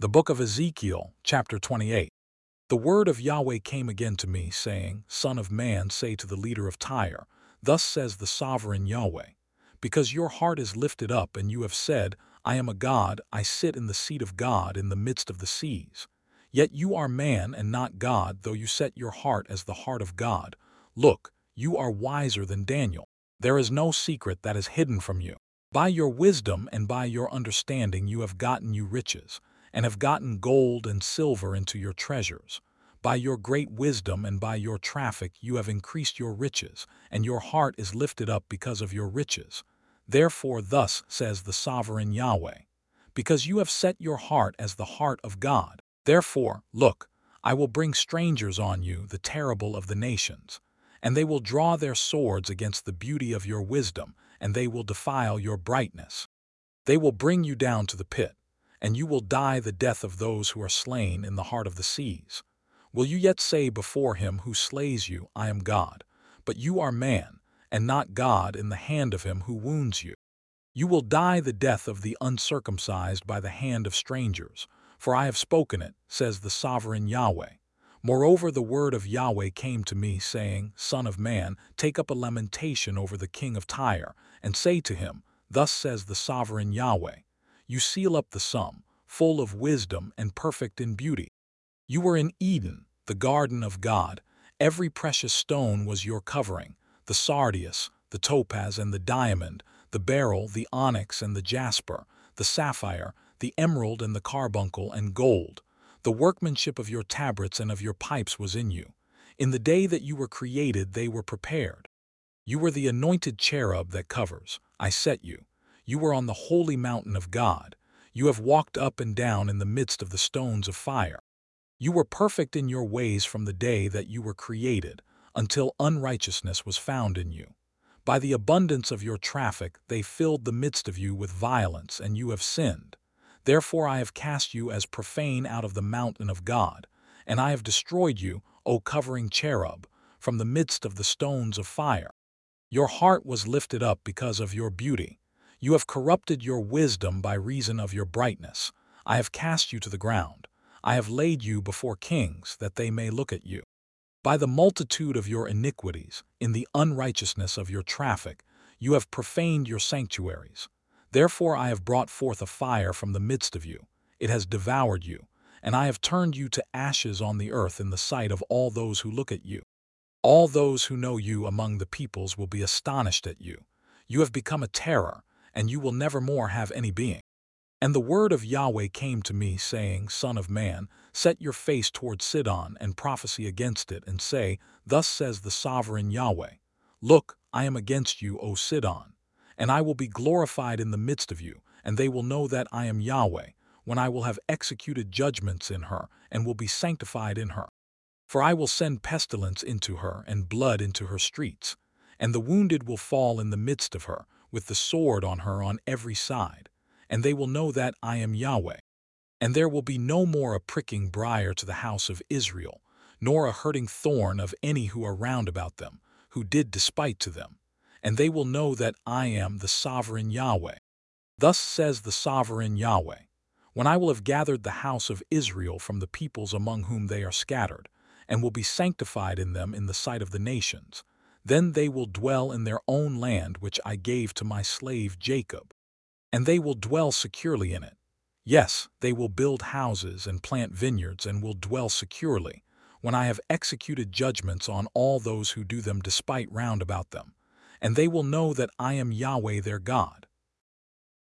The book of Ezekiel, chapter 28. The word of Yahweh came again to me, saying, Son of man, say to the leader of Tyre, Thus says the sovereign Yahweh, because your heart is lifted up, and you have said, I am a God, I sit in the seat of God in the midst of the seas. Yet you are man and not God, though you set your heart as the heart of God. Look, you are wiser than Daniel. There is no secret that is hidden from you. By your wisdom and by your understanding you have gotten you riches, and have gotten gold and silver into your treasures. By your great wisdom and by your traffic you have increased your riches, and your heart is lifted up because of your riches. Therefore thus says the sovereign Yahweh, because you have set your heart as the heart of God. Therefore, look, I will bring strangers on you, the terrible of the nations, and they will draw their swords against the beauty of your wisdom, and they will defile your brightness. They will bring you down to the pit, and you will die the death of those who are slain in the heart of the seas. Will you yet say before him who slays you, I am God? But you are man, and not God in the hand of him who wounds you. You will die the death of the uncircumcised by the hand of strangers, for I have spoken it, says the sovereign Yahweh. Moreover, the word of Yahweh came to me, saying, Son of man, take up a lamentation over the king of Tyre, and say to him, Thus says the sovereign Yahweh, You seal up the sum, full of wisdom and perfect in beauty. You were in Eden, the garden of God. Every precious stone was your covering, the sardius, the topaz and the diamond, the beryl, the onyx and the jasper, the sapphire, the emerald and the carbuncle and gold. The workmanship of your tabrets and of your pipes was in you. In the day that you were created they were prepared. You were the anointed cherub that covers. I set you. You were on the holy mountain of God. You have walked up and down in the midst of the stones of fire. You were perfect in your ways from the day that you were created, until unrighteousness was found in you. By the abundance of your traffic they filled the midst of you with violence, and you have sinned. Therefore I have cast you as profane out of the mountain of God, and I have destroyed you, O covering cherub, from the midst of the stones of fire. Your heart was lifted up because of your beauty. You have corrupted your wisdom by reason of your brightness. I have cast you to the ground. I have laid you before kings, that they may look at you. By the multitude of your iniquities, in the unrighteousness of your traffic, you have profaned your sanctuaries. Therefore I have brought forth a fire from the midst of you. It has devoured you, and I have turned you to ashes on the earth in the sight of all those who look at you. All those who know you among the peoples will be astonished at you. You have become a terror, and you will never more have any being. And the word of Yahweh came to me, saying, Son of man, set your face toward Sidon and prophesy against it, and say, Thus says the sovereign Yahweh, Look, I am against you, O Sidon, and I will be glorified in the midst of you, and they will know that I am Yahweh, when I will have executed judgments in her, and will be sanctified in her. For I will send pestilence into her, and blood into her streets, and the wounded will fall in the midst of her, with the sword on her on every side. And they will know that I am Yahweh. And there will be no more a pricking briar to the house of Israel, nor a hurting thorn of any who are round about them, who did despite to them. And they will know that I am the sovereign Yahweh. Thus says the sovereign Yahweh, when I will have gathered the house of Israel from the peoples among whom they are scattered, and will be sanctified in them in the sight of the nations, then they will dwell in their own land which I gave to my slave Jacob. And they will dwell securely in it. Yes, they will build houses and plant vineyards and will dwell securely, when I have executed judgments on all those who do them despite round about them. And they will know that I am Yahweh their God.